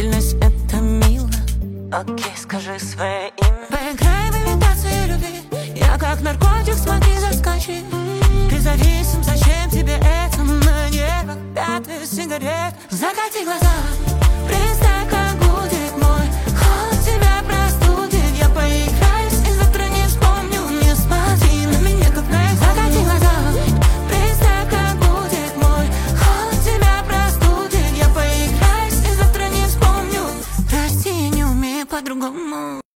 Действительность — это мило. Окей, скажи свое имя. Поиграй в имитацию любви. Я как наркотик, смотри, заскочи. Ты зависим, зачем тебе это? На нервах пятый сигарет. Закати глаза.